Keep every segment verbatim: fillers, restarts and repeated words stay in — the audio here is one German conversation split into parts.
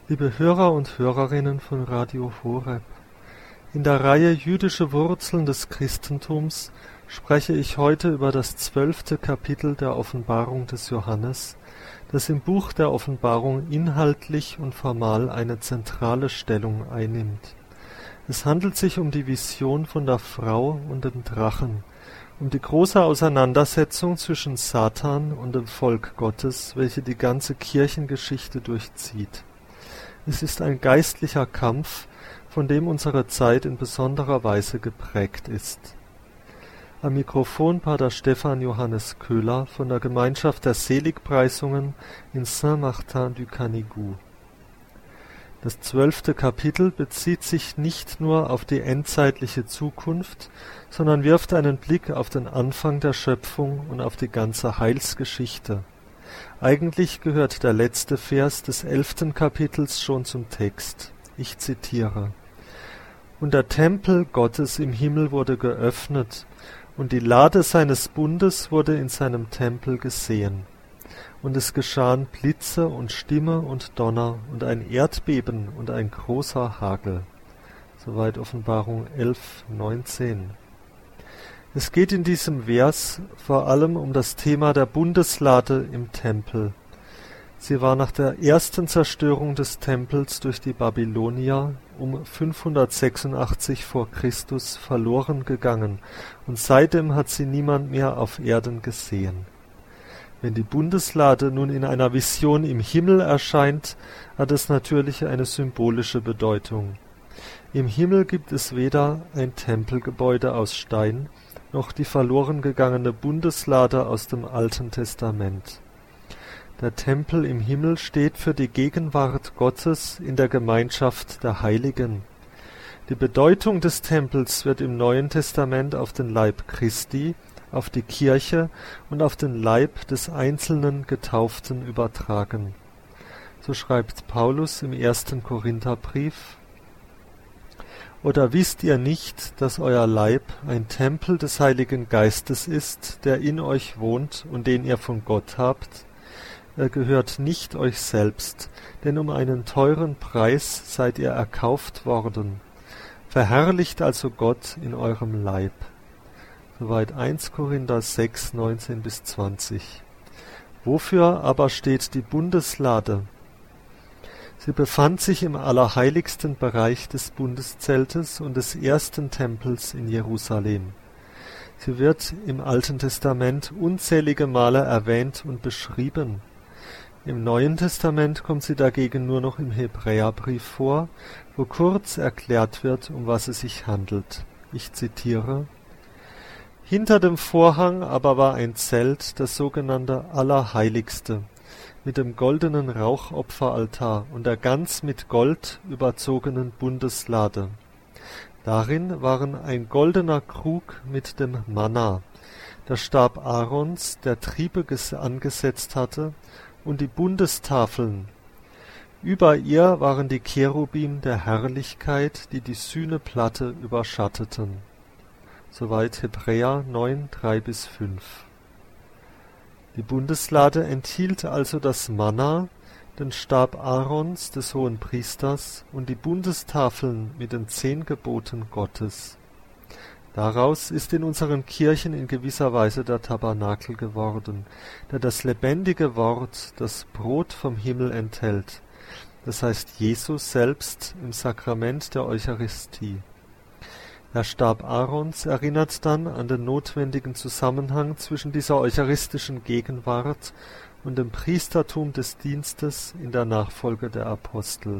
Liebe Hörer und Hörerinnen von Radio Horeb, in der Reihe Jüdische Wurzeln des Christentums spreche ich heute über das zwölfte Kapitel der Offenbarung des Johannes, das im Buch der Offenbarung inhaltlich und formal eine zentrale Stellung einnimmt. Es handelt sich um die Vision von der Frau und dem Drachen, um die große Auseinandersetzung zwischen Satan und dem Volk Gottes, welche die ganze Kirchengeschichte durchzieht. Es ist ein geistlicher Kampf, von dem unsere Zeit in besonderer Weise geprägt ist. Am Mikrofon Pater Stefan Johannes Köhler von der Gemeinschaft der Seligpreisungen in Saint-Martin-du-Canigou. Das zwölfte Kapitel bezieht sich nicht nur auf die endzeitliche Zukunft, sondern wirft einen Blick auf den Anfang der Schöpfung und auf die ganze Heilsgeschichte. Eigentlich gehört der letzte Vers des elften Kapitels schon zum Text. Ich zitiere: Und der Tempel Gottes im Himmel wurde geöffnet, und die Lade seines Bundes wurde in seinem Tempel gesehen. Und es geschahen Blitze und Stimme und Donner und ein Erdbeben und ein großer Hagel. Soweit Offenbarung elf, neunzehn. Es geht in diesem Vers vor allem um das Thema der Bundeslade im Tempel. Sie war nach der ersten Zerstörung des Tempels durch die Babylonier um fünfhundertsechsundachtzig vor Christus verloren gegangen, und seitdem hat sie niemand mehr auf Erden gesehen. Wenn die Bundeslade nun in einer Vision im Himmel erscheint, hat es natürlich eine symbolische Bedeutung. Im Himmel gibt es weder ein Tempelgebäude aus Stein, noch die verloren gegangene Bundeslade aus dem Alten Testament. Der Tempel im Himmel steht für die Gegenwart Gottes in der Gemeinschaft der Heiligen. Die Bedeutung des Tempels wird im Neuen Testament auf den Leib Christi, auf die Kirche und auf den Leib des einzelnen Getauften übertragen. So schreibt Paulus im ersten Korintherbrief: Oder wisst ihr nicht, dass euer Leib ein Tempel des Heiligen Geistes ist, der in euch wohnt und den ihr von Gott habt? Er gehört nicht euch selbst, denn um einen teuren Preis seid ihr erkauft worden. Verherrlicht also Gott in eurem Leib. Soweit erster Korinther sechs, neunzehn bis zwanzig. Wofür aber steht die Bundeslade? Sie befand sich im allerheiligsten Bereich des Bundeszeltes und des ersten Tempels in Jerusalem. Sie wird im Alten Testament unzählige Male erwähnt und beschrieben. Im Neuen Testament kommt sie dagegen nur noch im Hebräerbrief vor, wo kurz erklärt wird, um was es sich handelt. Ich zitiere: Hinter dem Vorhang aber war ein Zelt, das sogenannte Allerheiligste, mit dem goldenen Rauchopferaltar und der ganz mit Gold überzogenen Bundeslade. Darin waren ein goldener Krug mit dem Manna, der Stab Aarons, der Triebe angesetzt hatte, und die Bundestafeln. Über ihr waren die Cherubim der Herrlichkeit, die die Sühneplatte überschatteten. Soweit Hebräer neun, drei bis fünf. Die Bundeslade enthielt also das Manna, den Stab Aarons, des Hohenpriesters, und die Bundestafeln mit den zehn Geboten Gottes. Daraus ist in unseren Kirchen in gewisser Weise der Tabernakel geworden, der das lebendige Wort, das Brot vom Himmel enthält, das heißt Jesus selbst im Sakrament der Eucharistie. Der Stab Aarons erinnert dann an den notwendigen Zusammenhang zwischen dieser eucharistischen Gegenwart und dem Priestertum des Dienstes in der Nachfolge der Apostel.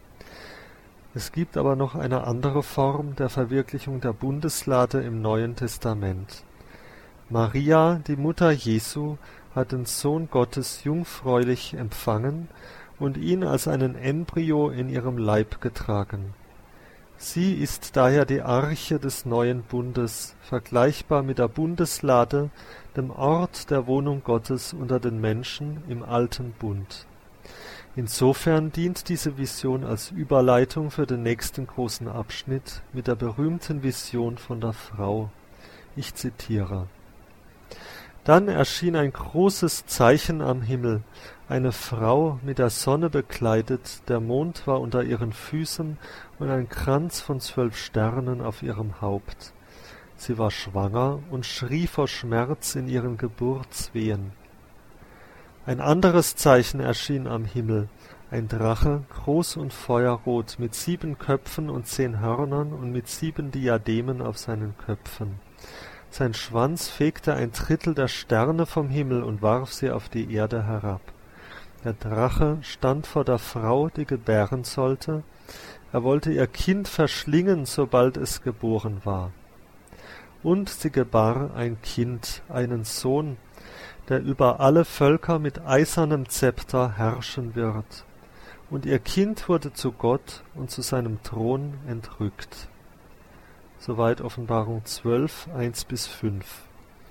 Es gibt aber noch eine andere Form der Verwirklichung der Bundeslade im Neuen Testament. Maria, die Mutter Jesu, hat den Sohn Gottes jungfräulich empfangen und ihn als einen Embryo in ihrem Leib getragen. Sie ist daher die Arche des neuen Bundes, vergleichbar mit der Bundeslade, dem Ort der Wohnung Gottes unter den Menschen im alten Bund. Insofern dient diese Vision als Überleitung für den nächsten großen Abschnitt mit der berühmten Vision von der Frau. Ich zitiere: Dann erschien ein großes Zeichen am Himmel, eine Frau mit der Sonne bekleidet, der Mond war unter ihren Füßen und ein Kranz von zwölf Sternen auf ihrem Haupt. Sie war schwanger und schrie vor Schmerz in ihren Geburtswehen. Ein anderes Zeichen erschien am Himmel, ein Drache, groß und feuerrot, mit sieben Köpfen und zehn Hörnern und mit sieben Diademen auf seinen Köpfen. Sein Schwanz fegte ein Drittel der Sterne vom Himmel und warf sie auf die Erde herab. Der Drache stand vor der Frau, die gebären sollte. Er wollte ihr Kind verschlingen, sobald es geboren war. Und sie gebar ein Kind, einen Sohn, der über alle Völker mit eisernem Zepter herrschen wird. Und ihr Kind wurde zu Gott und zu seinem Thron entrückt. Soweit Offenbarung zwölf, eins bis fünf.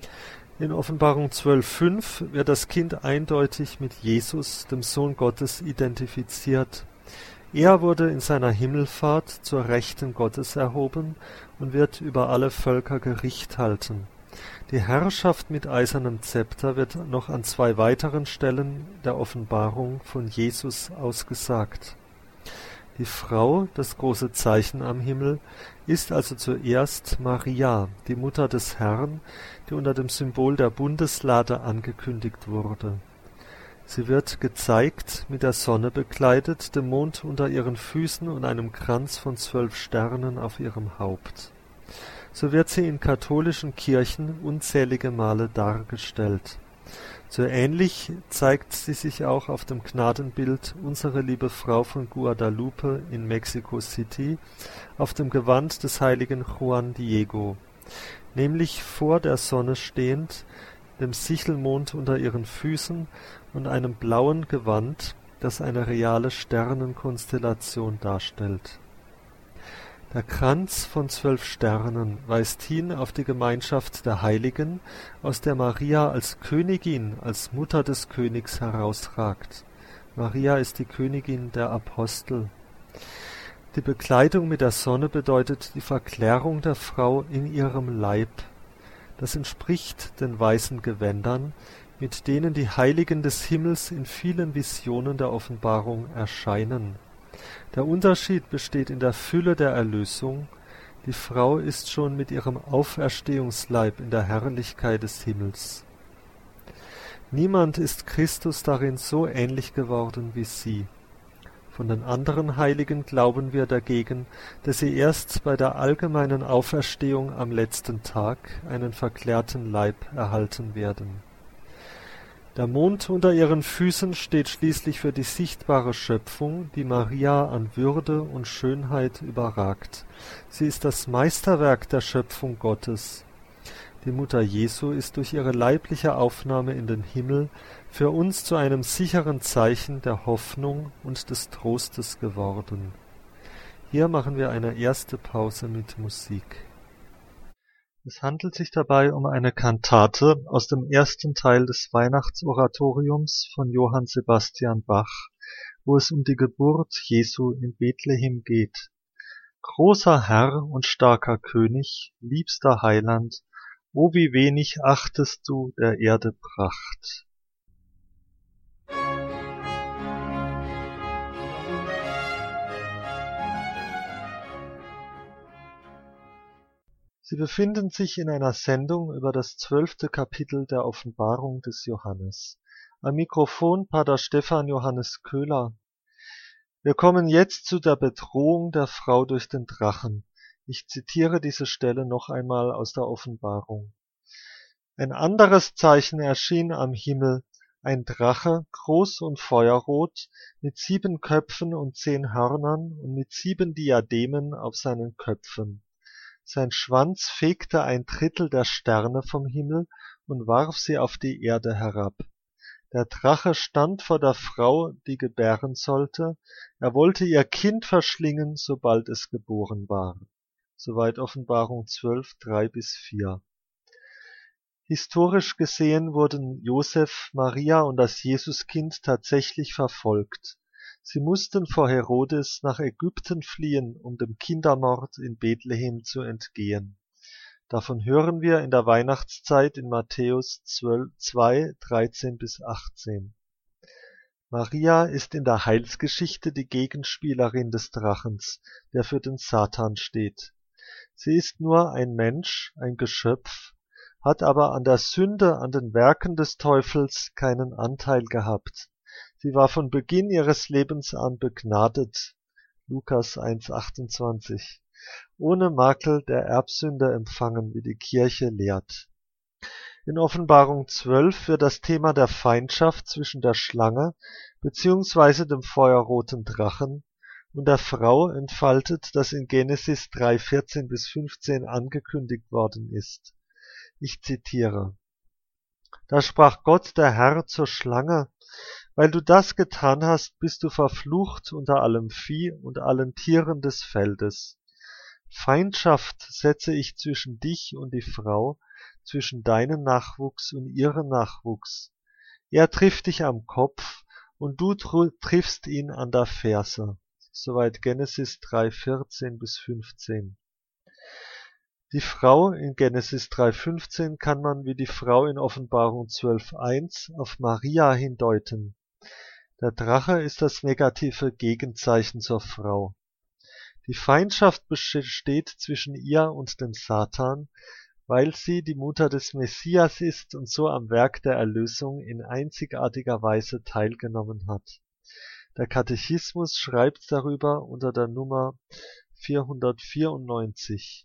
In Offenbarung zwölf, fünf wird das Kind eindeutig mit Jesus, dem Sohn Gottes, identifiziert. Er wurde in seiner Himmelfahrt zur Rechten Gottes erhoben und wird über alle Völker Gericht halten. Die Herrschaft mit eisernem Zepter wird noch an zwei weiteren Stellen der Offenbarung von Jesus ausgesagt. Die Frau, das große Zeichen am Himmel, ist also zuerst Maria, die Mutter des Herrn, die unter dem Symbol der Bundeslade angekündigt wurde. Sie wird gezeigt, mit der Sonne bekleidet, dem Mond unter ihren Füßen und einem Kranz von zwölf Sternen auf ihrem Haupt. So wird sie in katholischen Kirchen unzählige Male dargestellt. So ähnlich zeigt sie sich auch auf dem Gnadenbild Unsere Liebe Frau von Guadalupe in Mexico City auf dem Gewand des heiligen Juan Diego, nämlich vor der Sonne stehend, dem Sichelmond unter ihren Füßen und einem blauen Gewand, das eine reale Sternenkonstellation darstellt. Der Kranz von zwölf Sternen weist hin auf die Gemeinschaft der Heiligen, aus der Maria als Königin, als Mutter des Königs herausragt. Maria ist die Königin der Apostel. Die Bekleidung mit der Sonne bedeutet die Verklärung der Frau in ihrem Leib. Das entspricht den weißen Gewändern, mit denen die Heiligen des Himmels in vielen Visionen der Offenbarung erscheinen. Der Unterschied besteht in der Fülle der Erlösung. Die Frau ist schon mit ihrem Auferstehungsleib in der Herrlichkeit des Himmels. Niemand ist Christus darin so ähnlich geworden wie sie. Von den anderen Heiligen glauben wir dagegen, dass sie erst bei der allgemeinen Auferstehung am letzten Tag einen verklärten Leib erhalten werden. Der Mond unter ihren Füßen steht schließlich für die sichtbare Schöpfung, die Maria an Würde und Schönheit überragt. Sie ist das Meisterwerk der Schöpfung Gottes. Die Mutter Jesu ist durch ihre leibliche Aufnahme in den Himmel für uns zu einem sicheren Zeichen der Hoffnung und des Trostes geworden. Hier machen wir eine erste Pause mit Musik. Es handelt sich dabei um eine Kantate aus dem ersten Teil des Weihnachtsoratoriums von Johann Sebastian Bach, wo es um die Geburt Jesu in Bethlehem geht. Großer Herr und starker König, liebster Heiland, o wie wenig achtest du der Erde Pracht. Sie befinden sich in einer Sendung über das zwölfte Kapitel der Offenbarung des Johannes. Am Mikrofon Pater Stefan Johannes Köhler. Wir kommen jetzt zu der Bedrohung der Frau durch den Drachen. Ich zitiere diese Stelle noch einmal aus der Offenbarung. Ein anderes Zeichen erschien am Himmel, ein Drache, groß und feuerrot, mit sieben Köpfen und zehn Hörnern und mit sieben Diademen auf seinen Köpfen. Sein Schwanz fegte ein Drittel der Sterne vom Himmel und warf sie auf die Erde herab. Der Drache stand vor der Frau, die gebären sollte. Er wollte ihr Kind verschlingen, sobald es geboren war. Soweit Offenbarung zwölf, drei bis vier. Historisch gesehen wurden Josef, Maria und das Jesuskind tatsächlich verfolgt. Sie mussten vor Herodes nach Ägypten fliehen, um dem Kindermord in Bethlehem zu entgehen. Davon hören wir in der Weihnachtszeit in Matthäus zwei, dreizehn bis achtzehn. Maria ist in der Heilsgeschichte die Gegenspielerin des Drachens, der für den Satan steht. Sie ist nur ein Mensch, ein Geschöpf, hat aber an der Sünde, an den Werken des Teufels keinen Anteil gehabt. Sie war von Beginn ihres Lebens an begnadet, Lukas eins achtundzwanzig, ohne Makel der Erbsünde empfangen, wie die Kirche lehrt. In Offenbarung zwölf wird das Thema der Feindschaft zwischen der Schlange bzw. dem feuerroten Drachen und der Frau entfaltet, das in Genesis drei vierzehn bis fünfzehn angekündigt worden ist. Ich zitiere: Da sprach Gott der Herr zur Schlange: Weil du das getan hast, bist du verflucht unter allem Vieh und allen Tieren des Feldes. Feindschaft setze ich zwischen dich und die Frau, zwischen deinen Nachwuchs und ihren Nachwuchs. Er trifft dich am Kopf, und du triffst ihn an der Ferse. Soweit Genesis drei vierzehn bis fünfzehn. Die Frau in Genesis drei fünfzehn kann man wie die Frau in Offenbarung zwölf eins auf Maria hindeuten. Der Drache ist das negative Gegenzeichen zur Frau. Die Feindschaft besteht zwischen ihr und dem Satan, weil sie die Mutter des Messias ist und so am Werk der Erlösung in einzigartiger Weise teilgenommen hat. Der Katechismus schreibt darüber unter der Nummer vierhundertvierundneunzig.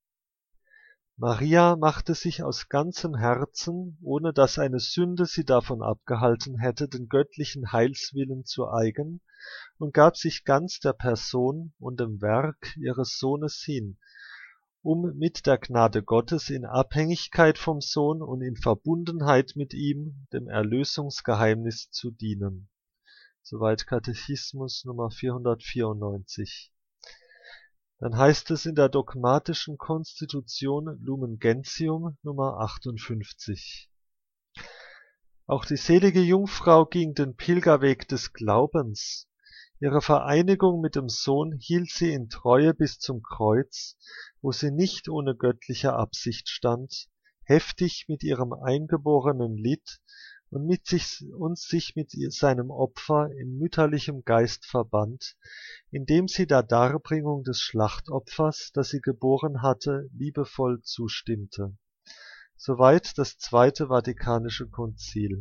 Maria machte sich aus ganzem Herzen, ohne dass eine Sünde sie davon abgehalten hätte, den göttlichen Heilswillen zu eigen und gab sich ganz der Person und dem Werk ihres Sohnes hin, um mit der Gnade Gottes in Abhängigkeit vom Sohn und in Verbundenheit mit ihm dem Erlösungsgeheimnis zu dienen. Soweit Katechismus Nummer vierhundertvierundneunzig. Dann heißt es in der dogmatischen Konstitution Lumen Gentium Nummer achtundfünfzig. Auch die selige Jungfrau ging den Pilgerweg des Glaubens. Ihre Vereinigung mit dem Sohn hielt sie in Treue bis zum Kreuz, wo sie nicht ohne göttliche Absicht stand, heftig mit ihrem Eingeborenen litt und mit sich und sich mit seinem Opfer in mütterlichem Geist verband, indem sie der Darbringung des Schlachtopfers, das sie geboren hatte, liebevoll zustimmte. Soweit das Zweite Vatikanische Konzil.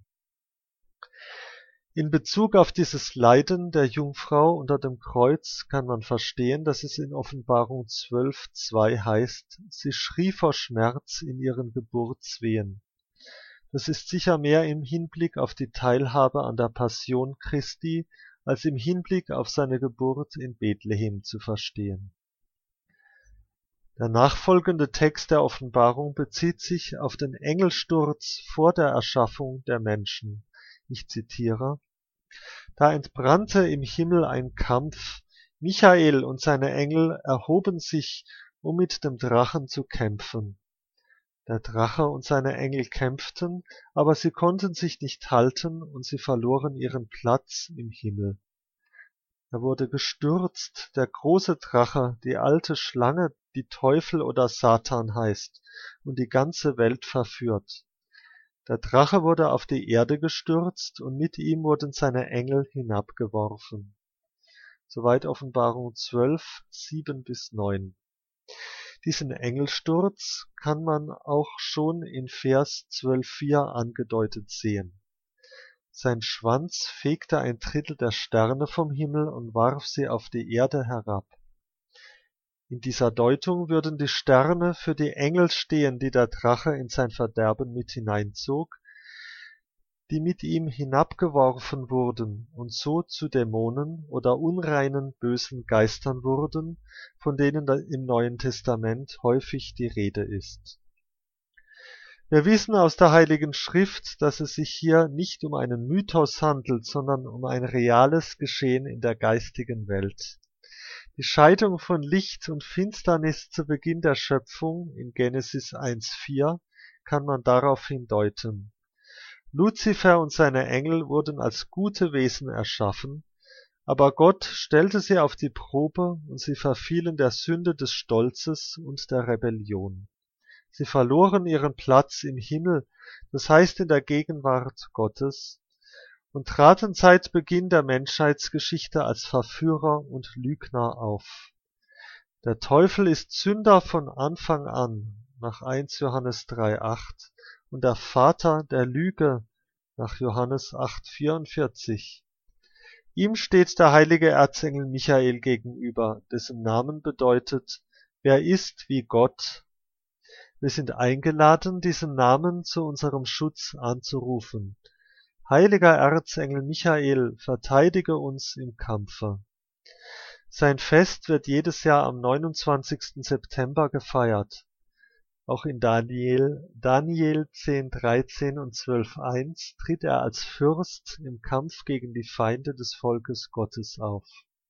In Bezug auf dieses Leiden der Jungfrau unter dem Kreuz kann man verstehen, dass es in Offenbarung zwölf zwei heißt: Sie schrie vor Schmerz in ihren Geburtswehen. Das ist sicher mehr im Hinblick auf die Teilhabe an der Passion Christi als im Hinblick auf seine Geburt in Bethlehem zu verstehen. Der nachfolgende Text der Offenbarung bezieht sich auf den Engelsturz vor der Erschaffung der Menschen. Ich zitiere: Da entbrannte im Himmel ein Kampf. Michael und seine Engel erhoben sich, um mit dem Drachen zu kämpfen. Der Drache und seine Engel kämpften, aber sie konnten sich nicht halten und sie verloren ihren Platz im Himmel. Er wurde gestürzt, der große Drache, die alte Schlange, die Teufel oder Satan heißt und die ganze Welt verführt. Der Drache wurde auf die Erde gestürzt und mit ihm wurden seine Engel hinabgeworfen. Soweit Offenbarung zwölf, sieben bis neun. Diesen Engelsturz kann man auch schon in Vers zwölf vier angedeutet sehen. Sein Schwanz fegte ein Drittel der Sterne vom Himmel und warf sie auf die Erde herab. In dieser Deutung würden die Sterne für die Engel stehen, die der Drache in sein Verderben mit hineinzog, die mit ihm hinabgeworfen wurden und so zu Dämonen oder unreinen bösen Geistern wurden, von denen im Neuen Testament häufig die Rede ist. Wir wissen aus der Heiligen Schrift, dass es sich hier nicht um einen Mythos handelt, sondern um ein reales Geschehen in der geistigen Welt. Die Scheidung von Licht und Finsternis zu Beginn der Schöpfung in Genesis eins vier kann man darauf hindeuten. Luzifer und seine Engel wurden als gute Wesen erschaffen, aber Gott stellte sie auf die Probe und sie verfielen der Sünde des Stolzes und der Rebellion. Sie verloren ihren Platz im Himmel, das heißt in der Gegenwart Gottes, und traten seit Beginn der Menschheitsgeschichte als Verführer und Lügner auf. Der Teufel ist Sünder von Anfang an, nach erster Johannes drei acht, und der Vater der Lüge, nach Johannes acht vierundvierzig. Ihm steht der heilige Erzengel Michael gegenüber, dessen Namen bedeutet, wer ist wie Gott. Wir sind eingeladen, diesen Namen zu unserem Schutz anzurufen. Heiliger Erzengel Michael, verteidige uns im Kampfe. Sein Fest wird jedes Jahr am neunundzwanzigsten September gefeiert. Auch in Daniel, Daniel zehn dreizehn und zwölf eins tritt er als Fürst im Kampf gegen die Feinde des Volkes Gottes auf.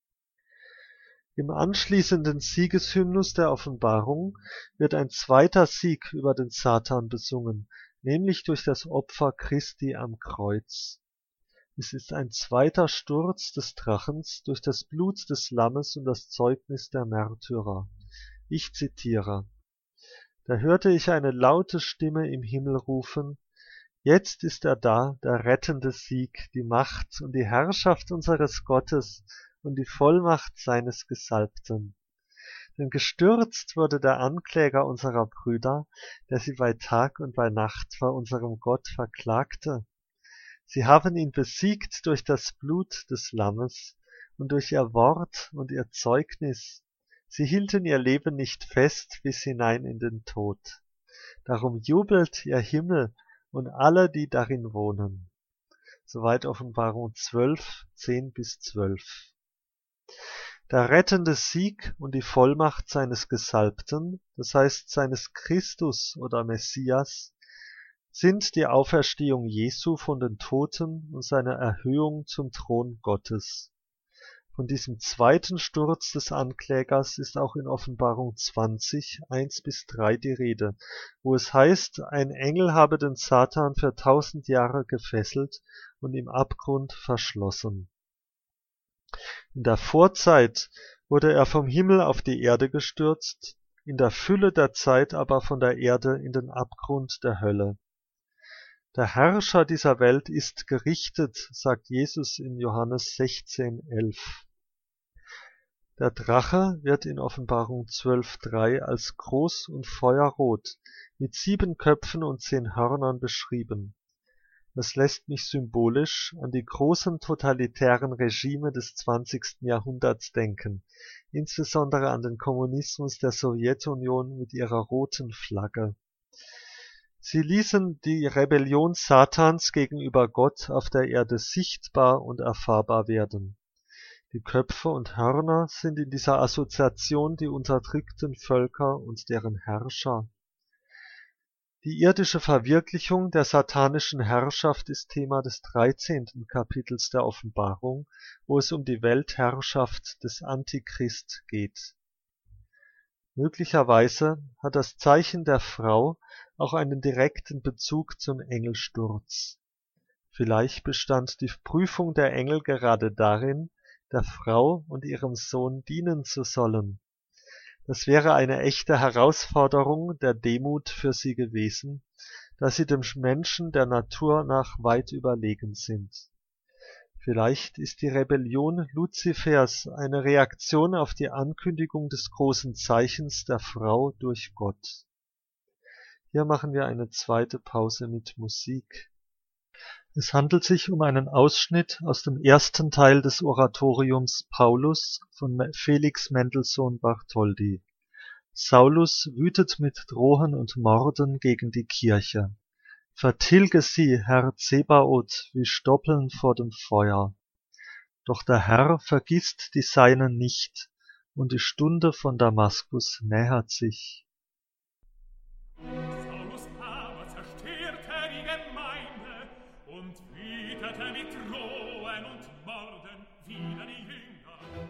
Im anschließenden Siegeshymnus der Offenbarung wird ein zweiter Sieg über den Satan besungen, nämlich durch das Opfer Christi am Kreuz. Es ist ein zweiter Sturz des Drachens durch das Blut des Lammes und das Zeugnis der Märtyrer. Ich zitiere: Da hörte ich eine laute Stimme im Himmel rufen: Jetzt ist er da, der rettende Sieg, die Macht und die Herrschaft unseres Gottes und die Vollmacht seines Gesalbten. Denn gestürzt wurde der Ankläger unserer Brüder, der sie bei Tag und bei Nacht vor unserem Gott verklagte. Sie haben ihn besiegt durch das Blut des Lammes und durch ihr Wort und ihr Zeugnis. Sie hielten ihr Leben nicht fest bis hinein in den Tod. Darum jubelt ihr Himmel und alle, die darin wohnen. Soweit Offenbarung zwölf, zehn bis zwölf. Der rettende Sieg und die Vollmacht seines Gesalbten, das heißt seines Christus oder Messias, sind die Auferstehung Jesu von den Toten und seine Erhöhung zum Thron Gottes. Von diesem zweiten Sturz des Anklägers ist auch in Offenbarung zwanzig, eins bis drei die Rede, wo es heißt, ein Engel habe den Satan für tausend Jahre gefesselt und im Abgrund verschlossen. In der Vorzeit wurde er vom Himmel auf die Erde gestürzt, in der Fülle der Zeit aber von der Erde in den Abgrund der Hölle. Der Herrscher dieser Welt ist gerichtet, sagt Jesus in Johannes sechzehn elf. Der Drache wird in Offenbarung zwölf drei als groß und feuerrot mit sieben Köpfen und zehn Hörnern beschrieben. Das lässt mich symbolisch an die großen totalitären Regime des zwanzigsten Jahrhunderts denken, insbesondere an den Kommunismus der Sowjetunion mit ihrer roten Flagge. Sie ließen die Rebellion Satans gegenüber Gott auf der Erde sichtbar und erfahrbar werden. Die Köpfe und Hörner sind in dieser Assoziation die unterdrückten Völker und deren Herrscher. Die irdische Verwirklichung der satanischen Herrschaft ist Thema des dreizehnten Kapitels der Offenbarung, wo es um die Weltherrschaft des Antichrist geht. Möglicherweise hat das Zeichen der Frau auch einen direkten Bezug zum Engelsturz. Vielleicht bestand die Prüfung der Engel gerade darin, der Frau und ihrem Sohn dienen zu sollen. Das wäre eine echte Herausforderung der Demut für sie gewesen, da sie dem Menschen der Natur nach weit überlegen sind. Vielleicht ist die Rebellion Luzifers eine Reaktion auf die Ankündigung des großen Zeichens der Frau durch Gott. Hier machen wir eine zweite Pause mit Musik. Es handelt sich um einen Ausschnitt aus dem ersten Teil des Oratoriums Paulus von Felix Mendelssohn Bartholdy. Saulus wütet mit Drohen und Morden gegen die Kirche. Vertilge sie, Herr Zebaoth, wie Stoppeln vor dem Feuer. Doch der Herr vergisst die Seinen nicht, und die Stunde von Damaskus nähert sich. Saulus aber zerstörte die Gemeinde und wütete mit Drohen und Morden wider die Jünger.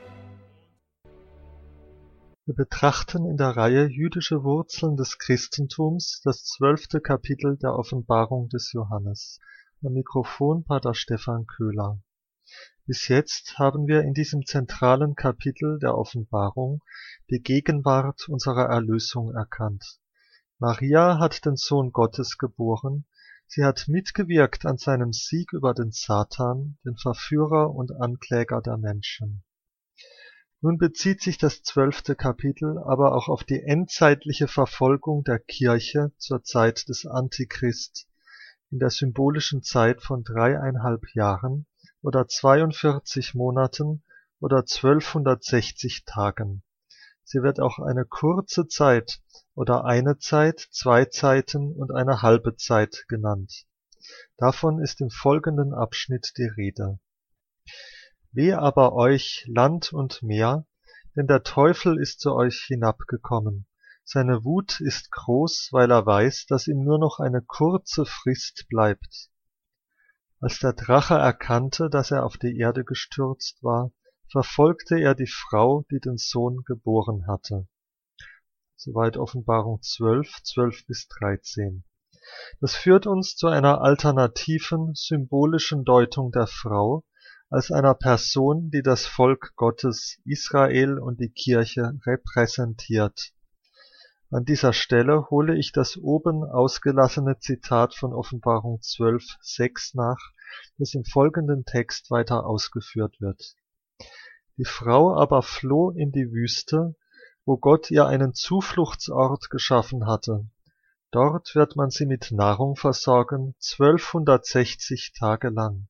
Wir betrachten in der Reihe Jüdische Wurzeln des Christentums das zwölfte Kapitel der Offenbarung des Johannes. Am Mikrofon Pater Stefan Köhler. Bis jetzt haben wir in diesem zentralen Kapitel der Offenbarung die Gegenwart unserer Erlösung erkannt. Maria hat den Sohn Gottes geboren, Sie hat mitgewirkt an seinem Sieg über den Satan, den Verführer und Ankläger der Menschen. Nun bezieht sich das zwölfte Kapitel aber auch auf die endzeitliche Verfolgung der Kirche zur Zeit des Antichrist in der symbolischen Zeit von dreieinhalb Jahren oder zweiundvierzig Monaten oder zwölfhundertsechzig Tagen. Sie wird auch eine kurze Zeit oder eine Zeit, zwei Zeiten und eine halbe Zeit genannt. Davon ist im folgenden Abschnitt die Rede. Wehe aber euch, Land und Meer, denn der Teufel ist zu euch hinabgekommen. Seine Wut ist groß, weil er weiß, dass ihm nur noch eine kurze Frist bleibt. Als der Drache erkannte, dass er auf die Erde gestürzt war, verfolgte er die Frau, die den Sohn geboren hatte. Soweit Offenbarung zwölf, zwölf bis dreizehn. Das führt uns zu einer alternativen, symbolischen Deutung der Frau als einer Person, die das Volk Gottes, Israel und die Kirche repräsentiert. An dieser Stelle hole ich das oben ausgelassene Zitat von Offenbarung zwölf, sechs nach, das im folgenden Text weiter ausgeführt wird. Die Frau aber floh in die Wüste, wo Gott ihr einen Zufluchtsort geschaffen hatte. Dort wird man sie mit Nahrung versorgen, zwölfhundertsechzig Tage lang.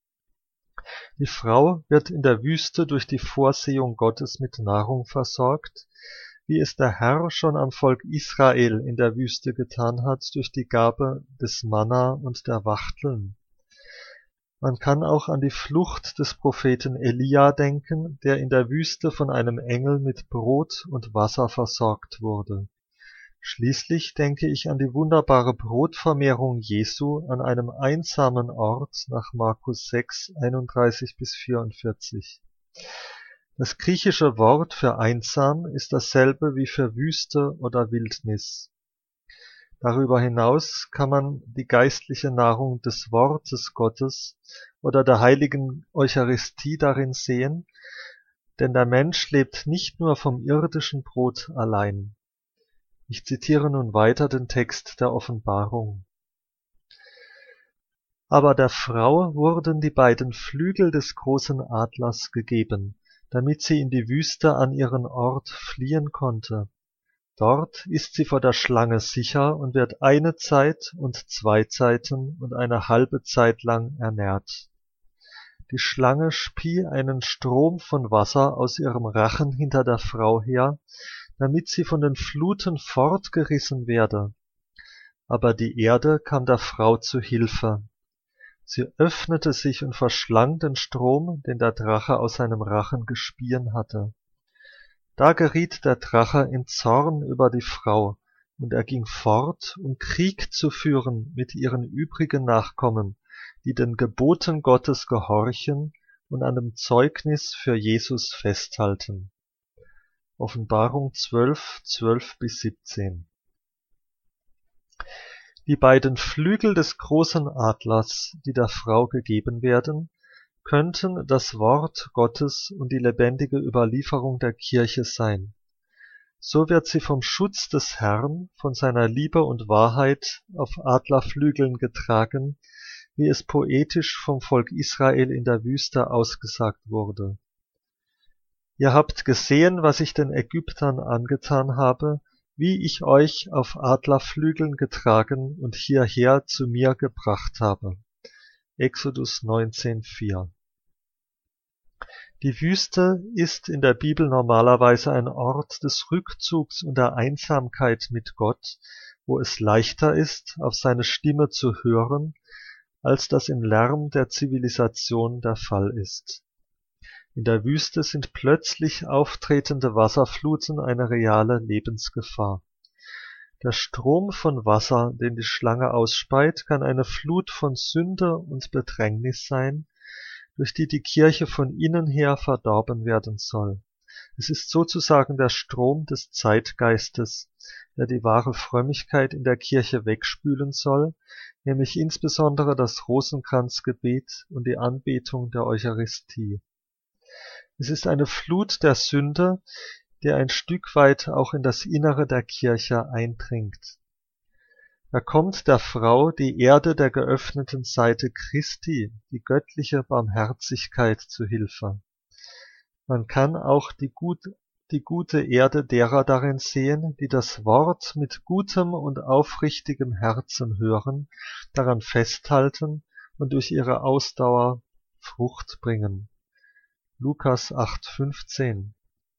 Die Frau wird in der Wüste durch die Vorsehung Gottes mit Nahrung versorgt, wie es der Herr schon am Volk Israel in der Wüste getan hat durch die Gabe des Manna und der Wachteln. Man kann auch an die Flucht des Propheten Elia denken, der in der Wüste von einem Engel mit Brot und Wasser versorgt wurde. Schließlich denke ich an die wunderbare Brotvermehrung Jesu an einem einsamen Ort nach Markus sechs, einunddreißig bis vierundvierzig. Das griechische Wort für einsam ist dasselbe wie für Wüste oder Wildnis. Darüber hinaus kann man die geistliche Nahrung des Wortes Gottes oder der heiligen Eucharistie darin sehen, denn der Mensch lebt nicht nur vom irdischen Brot allein. Ich zitiere nun weiter den Text der Offenbarung. Aber der Frau wurden die beiden Flügel des großen Adlers gegeben, damit sie in die Wüste an ihren Ort fliehen konnte. Dort ist sie vor der Schlange sicher und wird eine Zeit und zwei Zeiten und eine halbe Zeit lang ernährt. Die Schlange spie einen Strom von Wasser aus ihrem Rachen hinter der Frau her, damit sie von den Fluten fortgerissen werde. Aber die Erde kam der Frau zu Hilfe. Sie öffnete sich und verschlang den Strom, den der Drache aus seinem Rachen gespien hatte. Da geriet der Drache in Zorn über die Frau, und er ging fort, um Krieg zu führen mit ihren übrigen Nachkommen, die den Geboten Gottes gehorchen und an dem Zeugnis für Jesus festhalten. Offenbarung zwölf, zwölf bis siebzehn. Die beiden Flügel des großen Adlers, die der Frau gegeben werden, könnten das Wort Gottes und die lebendige Überlieferung der Kirche sein. So wird sie vom Schutz des Herrn, von seiner Liebe und Wahrheit auf Adlerflügeln getragen, wie es poetisch vom Volk Israel in der Wüste ausgesagt wurde. Ihr habt gesehen, was ich den Ägyptern angetan habe, wie ich euch auf Adlerflügeln getragen und hierher zu mir gebracht habe. Exodus neunzehn, vier. Die Wüste ist in der Bibel normalerweise ein Ort des Rückzugs und der Einsamkeit mit Gott, wo es leichter ist, auf seine Stimme zu hören, als das im Lärm der Zivilisation der Fall ist. In der Wüste sind plötzlich auftretende Wasserfluten eine reale Lebensgefahr. Der Strom von Wasser, den die Schlange ausspeit, kann eine Flut von Sünde und Bedrängnis sein, durch die die Kirche von innen her verdorben werden soll. Es ist sozusagen der Strom des Zeitgeistes, der die wahre Frömmigkeit in der Kirche wegspülen soll, nämlich insbesondere das Rosenkranzgebet und die Anbetung der Eucharistie. Es ist eine Flut der Sünde, die ein Stück weit auch in das Innere der Kirche eindringt. Da kommt der Frau die Erde der geöffneten Seite Christi, die göttliche Barmherzigkeit, zu Hilfe. Man kann auch die, gut, die gute Erde derer darin sehen, die das Wort mit gutem und aufrichtigem Herzen hören, daran festhalten und durch ihre Ausdauer Frucht bringen. Lukas acht fünfzehn.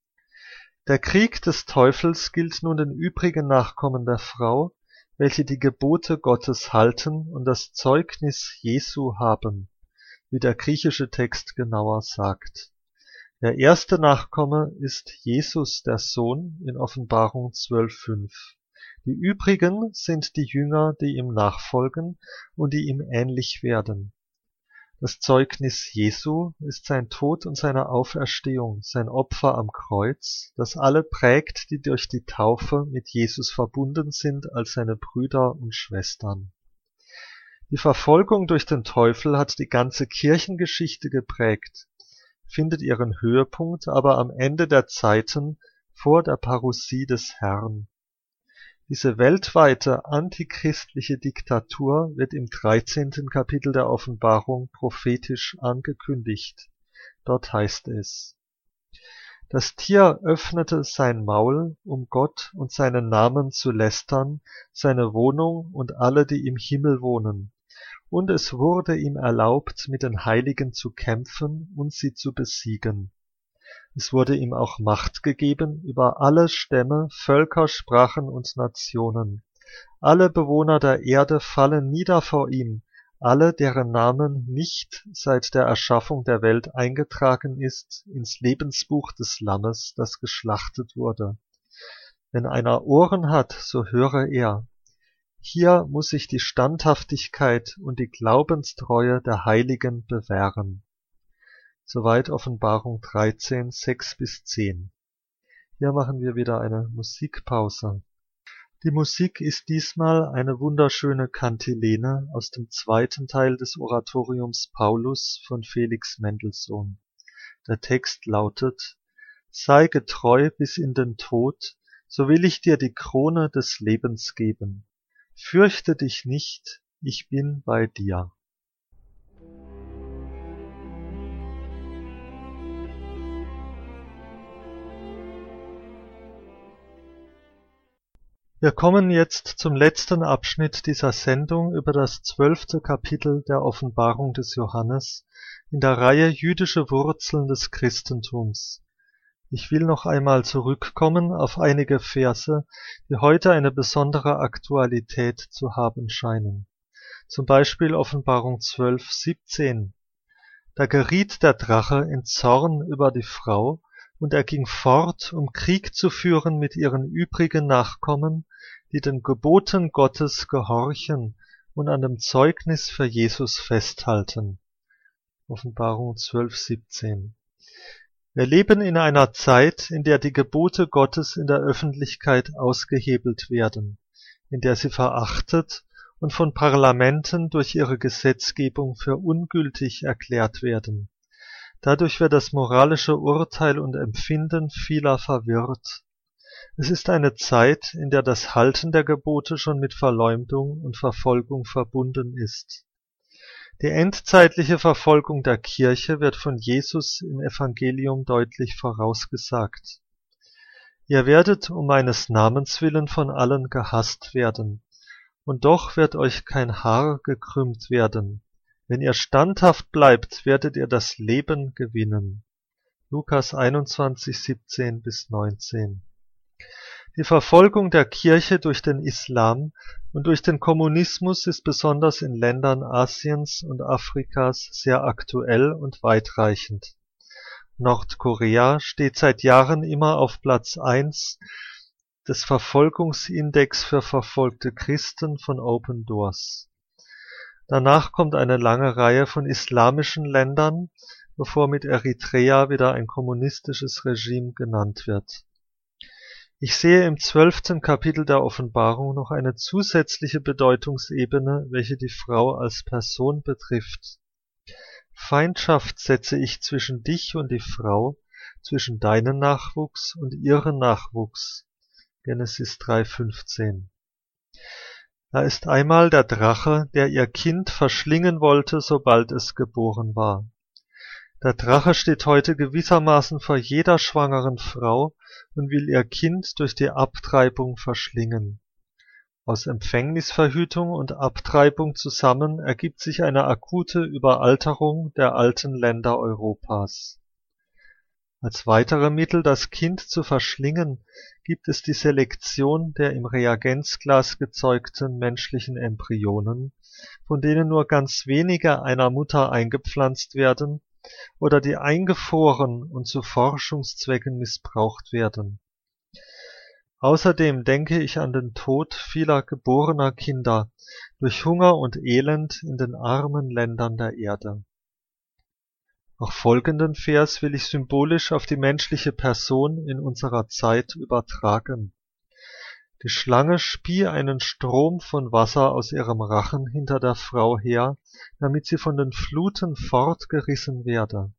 Der Krieg des Teufels gilt nun den übrigen Nachkommen der Frau, welche die Gebote Gottes halten und das Zeugnis Jesu haben, wie der griechische Text genauer sagt. Der erste Nachkomme ist Jesus, der Sohn, in Offenbarung zwölf fünf. Die übrigen sind die Jünger, die ihm nachfolgen und die ihm ähnlich werden. Das Zeugnis Jesu ist sein Tod und seine Auferstehung, sein Opfer am Kreuz, das alle prägt, die durch die Taufe mit Jesus verbunden sind als seine Brüder und Schwestern. Die Verfolgung durch den Teufel hat die ganze Kirchengeschichte geprägt, findet ihren Höhepunkt aber am Ende der Zeiten vor der Parousie des Herrn. Diese weltweite antichristliche Diktatur wird im dreizehnten Kapitel der Offenbarung prophetisch angekündigt. Dort heißt es: Das Tier öffnete sein Maul, um Gott und seinen Namen zu lästern, seine Wohnung und alle, die im Himmel wohnen. Und es wurde ihm erlaubt, mit den Heiligen zu kämpfen und sie zu besiegen. Es wurde ihm auch Macht gegeben über alle Stämme, Völker, Sprachen und Nationen. Alle Bewohner der Erde fallen nieder vor ihm, alle, deren Namen nicht seit der Erschaffung der Welt eingetragen ist ins Lebensbuch des Lammes, das geschlachtet wurde. Wenn einer Ohren hat, so höre er. Hier muss sich die Standhaftigkeit und die Glaubenstreue der Heiligen bewähren. Soweit Offenbarung dreizehn, sechs bis zehn. Hier machen wir wieder eine Musikpause. Die Musik ist diesmal eine wunderschöne Kantilene aus dem zweiten Teil des Oratoriums Paulus von Felix Mendelssohn. Der Text lautet: Sei getreu bis in den Tod, so will ich dir die Krone des Lebens geben. Fürchte dich nicht, ich bin bei dir. Wir kommen jetzt zum letzten Abschnitt dieser Sendung über das zwölfte Kapitel der Offenbarung des Johannes in der Reihe Jüdische Wurzeln des Christentums. Ich will noch einmal zurückkommen auf einige Verse, die heute eine besondere Aktualität zu haben scheinen. Zum Beispiel Offenbarung zwölf siebzehn. Da geriet der Drache in Zorn über die Frau, und er ging fort, um Krieg zu führen mit ihren übrigen Nachkommen, die den Geboten Gottes gehorchen und an dem Zeugnis für Jesus festhalten. Offenbarung zwölf siebzehn. Wir leben in einer Zeit, in der die Gebote Gottes in der Öffentlichkeit ausgehebelt werden, in der sie verachtet und von Parlamenten durch ihre Gesetzgebung für ungültig erklärt werden. Dadurch wird das moralische Urteil und Empfinden vieler verwirrt. Es ist eine Zeit, in der das Halten der Gebote schon mit Verleumdung und Verfolgung verbunden ist. Die endzeitliche Verfolgung der Kirche wird von Jesus im Evangelium deutlich vorausgesagt. Ihr werdet um meines Namens willen von allen gehasst werden, und doch wird euch kein Haar gekrümmt werden. Wenn ihr standhaft bleibt, werdet ihr das Leben gewinnen. Lukas einundzwanzig, siebzehn bis neunzehn. Die Verfolgung der Kirche durch den Islam und durch den Kommunismus ist besonders in Ländern Asiens und Afrikas sehr aktuell und weitreichend. Nordkorea steht seit Jahren immer auf Platz eins des Verfolgungsindex für verfolgte Christen von Open Doors. Danach kommt eine lange Reihe von islamischen Ländern, bevor mit Eritrea wieder ein kommunistisches Regime genannt wird. Ich sehe im zwölften Kapitel der Offenbarung noch eine zusätzliche Bedeutungsebene, welche die Frau als Person betrifft. Feindschaft setze ich zwischen dich und die Frau, zwischen deinen Nachwuchs und ihren Nachwuchs. Genesis drei fünfzehn. Da ist einmal der Drache, der ihr Kind verschlingen wollte, sobald es geboren war. Der Drache steht heute gewissermaßen vor jeder schwangeren Frau und will ihr Kind durch die Abtreibung verschlingen. Aus Empfängnisverhütung und Abtreibung zusammen ergibt sich eine akute Überalterung der alten Länder Europas. Als weitere Mittel, das Kind zu verschlingen, gibt es die Selektion der im Reagenzglas gezeugten menschlichen Embryonen, von denen nur ganz wenige einer Mutter eingepflanzt werden oder die eingefroren und zu Forschungszwecken missbraucht werden. Außerdem denke ich an den Tod vieler geborener Kinder durch Hunger und Elend in den armen Ländern der Erde. Auch folgenden Vers will ich symbolisch auf die menschliche Person in unserer Zeit übertragen. Die Schlange spie einen Strom von Wasser aus ihrem Rachen hinter der Frau her, damit sie von den Fluten fortgerissen werde.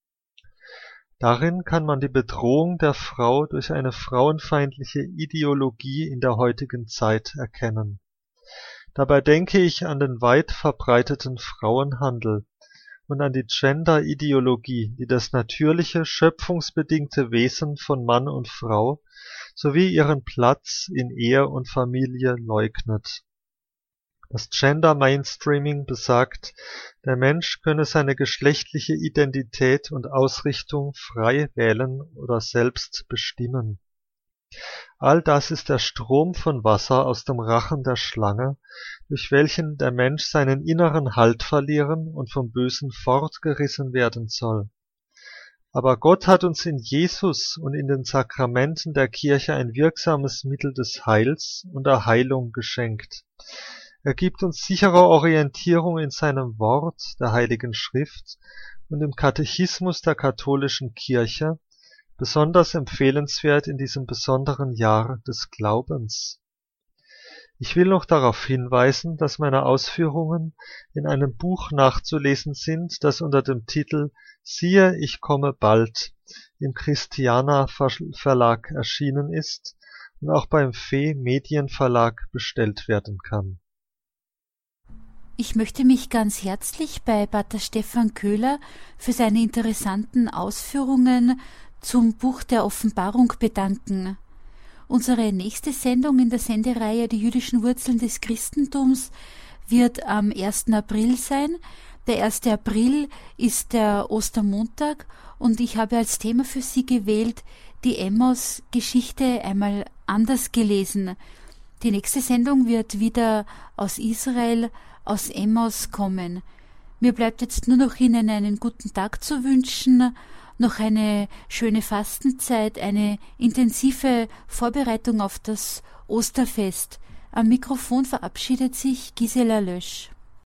Darin kann man die Bedrohung der Frau durch eine frauenfeindliche Ideologie in der heutigen Zeit erkennen. Dabei denke ich an den weit verbreiteten Frauenhandel und an die Gender-Ideologie, die das natürliche, schöpfungsbedingte Wesen von Mann und Frau sowie ihren Platz in Ehe und Familie leugnet. Das Gender-Mainstreaming besagt, der Mensch könne seine geschlechtliche Identität und Ausrichtung frei wählen oder selbst bestimmen. All das ist der Strom von Wasser aus dem Rachen der Schlange, durch welchen der Mensch seinen inneren Halt verlieren und vom Bösen fortgerissen werden soll. Aber Gott hat uns in Jesus und in den Sakramenten der Kirche ein wirksames Mittel des Heils und der Heilung geschenkt. Er gibt uns sichere Orientierung in seinem Wort, der Heiligen Schrift, und im Katechismus der katholischen Kirche, besonders empfehlenswert in diesem besonderen Jahr des Glaubens. Ich will noch darauf hinweisen, dass meine Ausführungen in einem Buch nachzulesen sind, das unter dem Titel »Siehe, ich komme bald« im Christiana Verlag erschienen ist und auch beim Fee Medienverlag bestellt werden kann. Ich möchte mich ganz herzlich bei Pater Stefan Köhler für seine interessanten Ausführungen zum Buch der Offenbarung bedanken. Unsere nächste Sendung in der Sendereihe Die jüdischen Wurzeln des Christentums wird am ersten April sein. Der erste April ist der Ostermontag und ich habe als Thema für Sie gewählt, die Emmaus-Geschichte einmal anders gelesen. Die nächste Sendung wird wieder aus Israel, aus Emmaus kommen. Mir bleibt jetzt nur noch Ihnen einen guten Tag zu wünschen, noch eine schöne Fastenzeit, eine intensive Vorbereitung auf das Osterfest. Am Mikrofon verabschiedet sich Gisela Lösch.